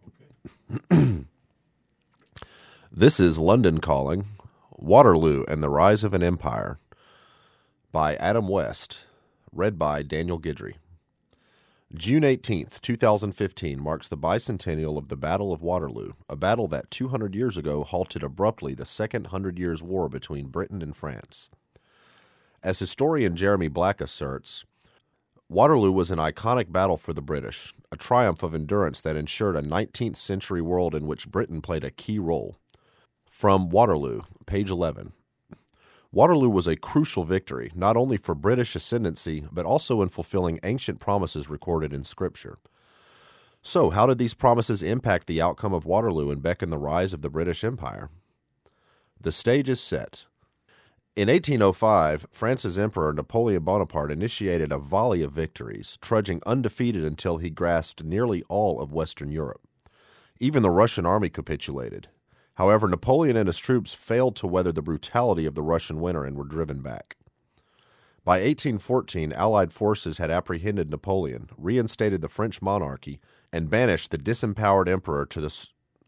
This is London Calling, Waterloo and the Rise of an Empire, by Adam West, read by Daniel Guidry. June 18th, 2015 marks the bicentennial of the Battle of Waterloo, a battle that 200 years ago halted abruptly the Second Hundred Years' War between Britain and France. As historian Jeremy Black asserts, Waterloo was an iconic battle for the British, a triumph of endurance that ensured a 19th century world in which Britain played a key role. From Waterloo, page 11. Waterloo was a crucial victory, not only for British ascendancy, but also in fulfilling ancient promises recorded in Scripture. So, how did these promises impact the outcome of Waterloo and beckon the rise of the British Empire? The stage is set. In 1805, France's Emperor Napoleon Bonaparte initiated a volley of victories, trudging undefeated until he grasped nearly all of Western Europe. Even the Russian army capitulated. However, Napoleon and his troops failed to weather the brutality of the Russian winter and were driven back. By 1814, Allied forces had apprehended Napoleon, reinstated the French monarchy, and banished the disempowered emperor to the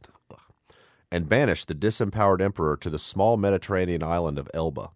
small Mediterranean island of Elba.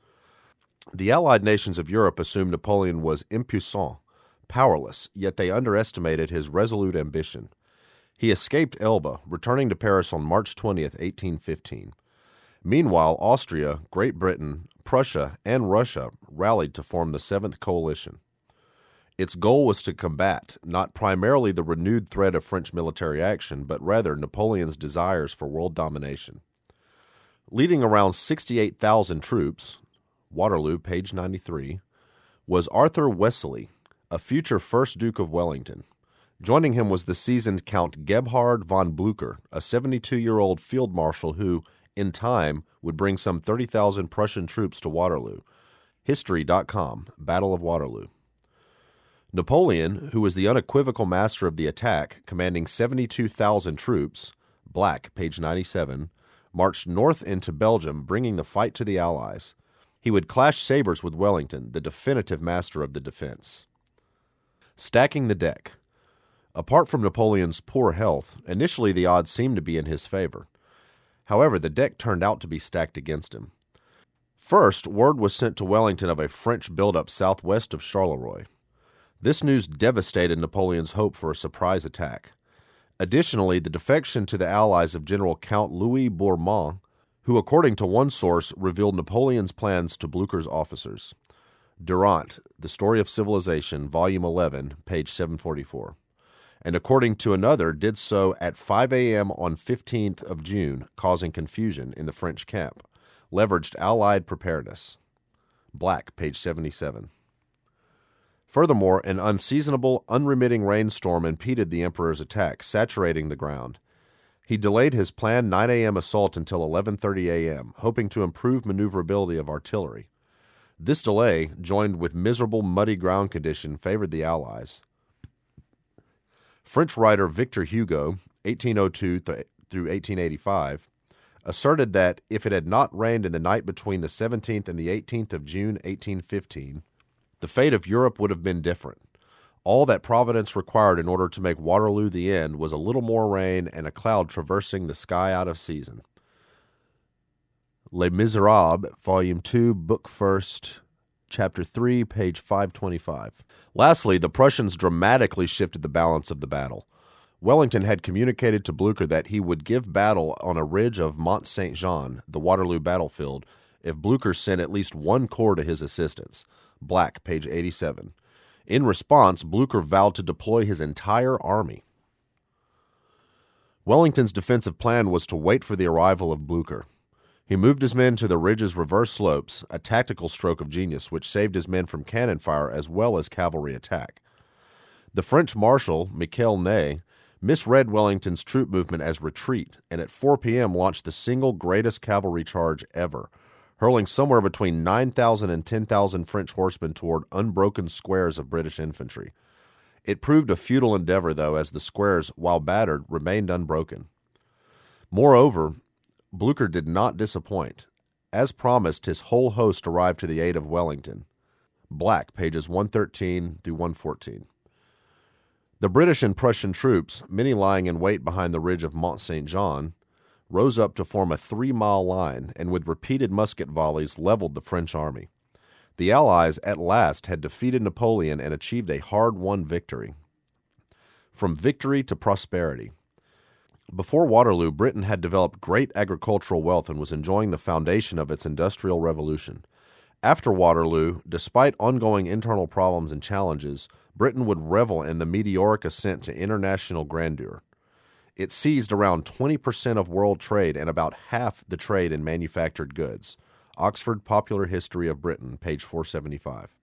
The Allied nations of Europe assumed Napoleon was impuissant, powerless, yet they underestimated his resolute ambition. He escaped Elba, returning to Paris on March 20th, 1815. Meanwhile, Austria, Great Britain, Prussia, and Russia rallied to form the Seventh Coalition. Its goal was to combat not primarily the renewed threat of French military action, but rather Napoleon's desires for world domination. Leading around 68,000 troops, Waterloo, page 93, was Arthur Wesseling, a future first Duke of Wellington. Joining him was the seasoned Count Gebhard von Blücher, a 72-year-old field marshal who, in time, would bring some 30,000 Prussian troops to Waterloo. History.com, Battle of Waterloo. Napoleon, who was the unequivocal master of the attack, commanding 72,000 troops, Black, page 97, marched north into Belgium, bringing the fight to the Allies. He would clash sabers with Wellington, the definitive master of the defense. Stacking the deck. Apart from Napoleon's poor health, initially the odds seemed to be in his favor. However, the deck turned out to be stacked against him. First, word was sent to Wellington of a French buildup southwest of Charleroi. This news devastated Napoleon's hope for a surprise attack. Additionally, the defection to the allies of General Count Louis Bourmont, who, according to one source, revealed Napoleon's plans to Blücher's officers. Durant, The Story of Civilization, Volume 11, page 744. And according to another, did so at 5 a.m. on 15th of June, causing confusion in the French camp. Leveraged Allied preparedness. Black, page 77. Furthermore, an unseasonable, unremitting rainstorm impeded the Emperor's attack, saturating the ground. He delayed his planned 9 a.m. assault until 11:30 a.m., hoping to improve maneuverability of artillery. This delay, joined with miserable, muddy ground condition, favored the Allies. French writer Victor Hugo, 1802 through 1885, asserted that if it had not rained in the night between the 17th and the 18th of June, 1815, the fate of Europe would have been different. All that Providence required in order to make Waterloo the end was a little more rain and a cloud traversing the sky out of season. Les Miserables, Volume 2, Book 1st, Chapter 3, page 525. Lastly, the Prussians dramatically shifted the balance of the battle. Wellington had communicated to Blücher that he would give battle on a ridge of Mont Saint-Jean, the Waterloo battlefield, if Blücher sent at least one corps to his assistance. Black, page 87. In response, Blücher vowed to deploy his entire army. Wellington's defensive plan was to wait for the arrival of Blücher. He moved his men to the ridge's reverse slopes, a tactical stroke of genius which saved his men from cannon fire as well as cavalry attack. The French marshal, Michel Ney, misread Wellington's troop movement as retreat, and at 4 p.m. launched the single greatest cavalry charge ever, hurling somewhere between 9,000 and 10,000 French horsemen toward unbroken squares of British infantry. It proved a futile endeavor, though, as the squares, while battered, remained unbroken. Moreover, Blücher did not disappoint. As promised, his whole host arrived to the aid of Wellington. Black, pages 113 through 114. The British and Prussian troops, many lying in wait behind the ridge of Mont Saint Jean, rose up to form a 3-mile line and with repeated musket volleys leveled the French army. The Allies at last had defeated Napoleon and achieved a hard-won victory. From victory to prosperity. Before Waterloo, Britain had developed great agricultural wealth and was enjoying the foundation of its industrial revolution. After Waterloo, despite ongoing internal problems and challenges, Britain would revel in the meteoric ascent to international grandeur. It seized around 20% of world trade and about half the trade in manufactured goods. Oxford Popular History of Britain, page 475.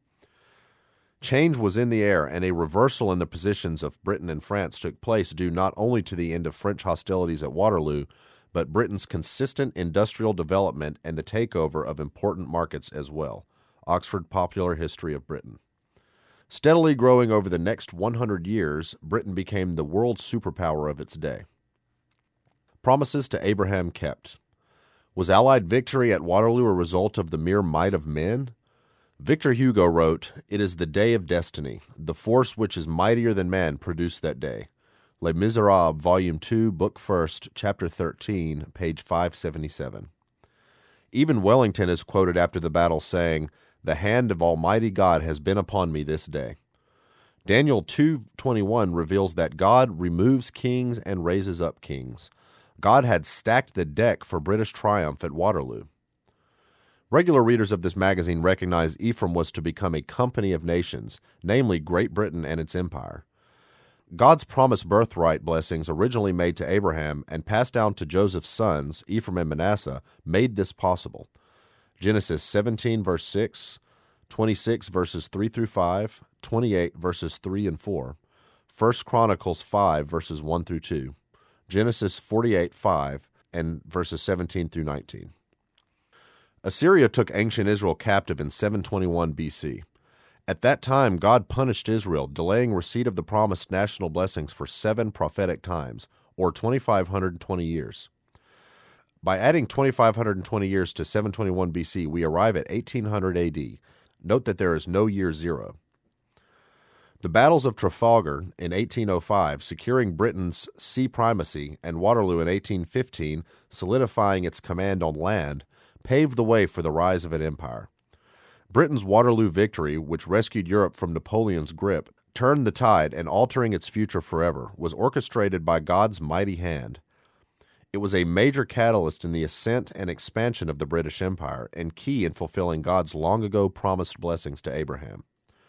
Change was in the air, and a reversal in the positions of Britain and France took place due not only to the end of French hostilities at Waterloo, but Britain's consistent industrial development and the takeover of important markets as well. Oxford Popular History of Britain. Steadily growing over the next 100 years, Britain became the world superpower of its day. Promises to Abraham kept. Was Allied victory at Waterloo a result of the mere might of men? Victor Hugo wrote, "It is the day of destiny. The force which is mightier than man produced that day." Les Miserables, Volume 2, Book 1, Chapter 13, page 577. Even Wellington is quoted after the battle saying, "The hand of Almighty God has been upon me this day." Daniel 2:21 reveals that God removes kings and raises up kings. God had stacked the deck for British triumph at Waterloo. Regular readers of this magazine recognize Ephraim was to become a company of nations, namely Great Britain and its empire. God's promised birthright blessings originally made to Abraham and passed down to Joseph's sons, Ephraim and Manasseh, made this possible. Genesis 17, verse 6, 26, verses 3 through 5, 28, verses 3 and 4, 1 Chronicles 5, verses 1 through 2, Genesis 48, 5, and verses 17 through 19. Assyria took ancient Israel captive in 721 BC. At that time, God punished Israel, delaying receipt of the promised national blessings for 7 prophetic times, or 2,520 years. By adding 2,520 years to 721 BC, we arrive at 1800 AD. Note that there is no year zero. The battles of Trafalgar in 1805, securing Britain's sea primacy, and Waterloo in 1815, solidifying its command on land, paved the way for the rise of an empire. Britain's Waterloo victory, which rescued Europe from Napoleon's grip, turned the tide and altering its future forever, was orchestrated by God's mighty hand. It was a major catalyst in the ascent and expansion of the British Empire and key in fulfilling God's long-ago promised blessings to Abraham.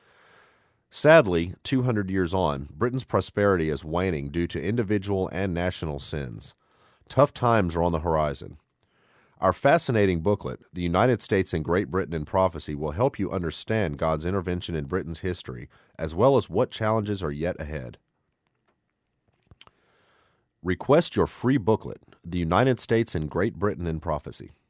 Sadly, 200 years on, Britain's prosperity is waning due to individual and national sins. Tough times are on the horizon. Our fascinating booklet, The United States and Great Britain in Prophecy, will help you understand God's intervention in Britain's history, as well as what challenges are yet ahead. Request your free booklet, The United States and Great Britain in Prophecy.